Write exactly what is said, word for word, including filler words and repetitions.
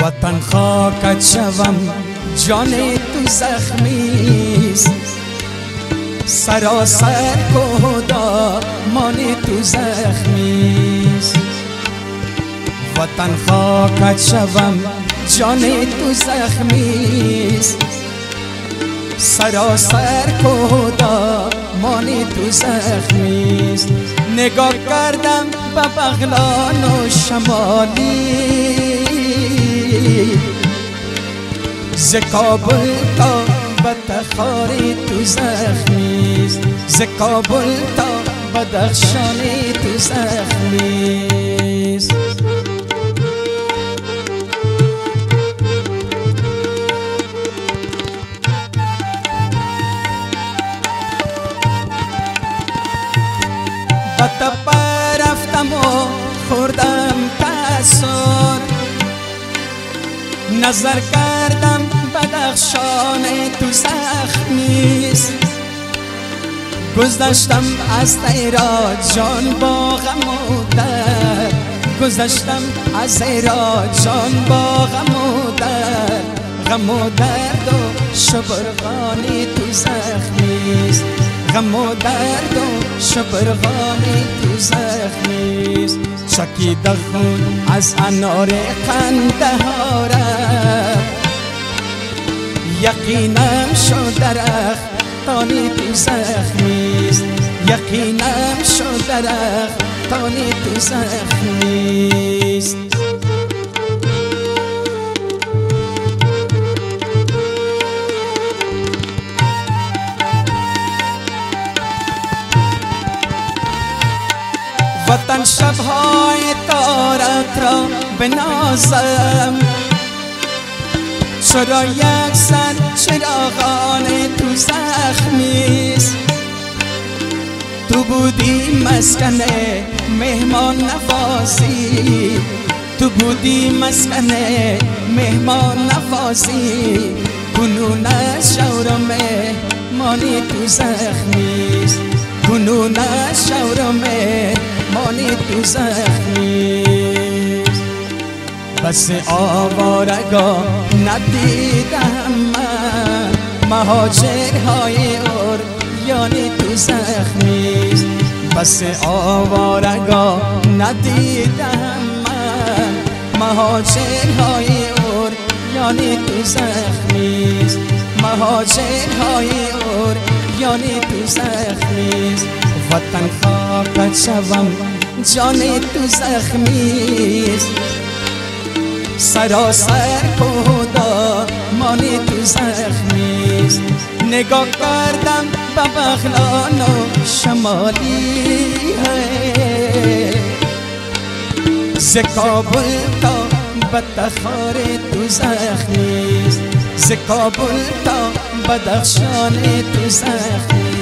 وطن خاکت شوم جان تو زخمیست، سراسر کهدا مان تو زخمیست. وطن خاکت شوم جان تو زخمیست، سراسر کهدا مان تو زخمیست. نگاه کردم به بغلان و شمالی، ز کابل تا به تخاری تو زخمیست، ز کابل تا بدخشانی تو زخمیست. به تپه رفتم و خوردم تأثیر، نظر کردم بدخشان تو زخمیست. گذشتم از ایران جان با غم و درد، گذشتم از ایران جان با غم و درد، غم و درد و شبرغانی تو زخمیست، غم و درد و شبرغانی تو زخمیست. چکیده خون از انار قندهاره، یقینم شد درخت تانی تو زخمیست، یقینم شد درخت تانی تو زخمیست. وطن شبهای تارت را بنازم، چرا یک سر چراغان تو زخمیست. تو بودی مسکن مهمان نوازی، تو بودی مسکن مهمان نوازی، کنون از شورم مانی تو زخمیست، کنون از شورم مانی تو زخمیست. بس آوارگاه ندیدم من، مهاجرهای عریانی تو زخمیست. بس آوارگاه ندیدم من، مهاجرهای عریانی تو زخمیست، مهاجرهای عریانی تو زخمیست. وطن خاکت شوم جان تو زخمیست، سراسر کهدا مانی تو زخمیست. نگاه کردم به بغلان و شمالی، ز کابل تا به تخاری تو زخمیست، ز کابل تا بدخشان تو زخمیست.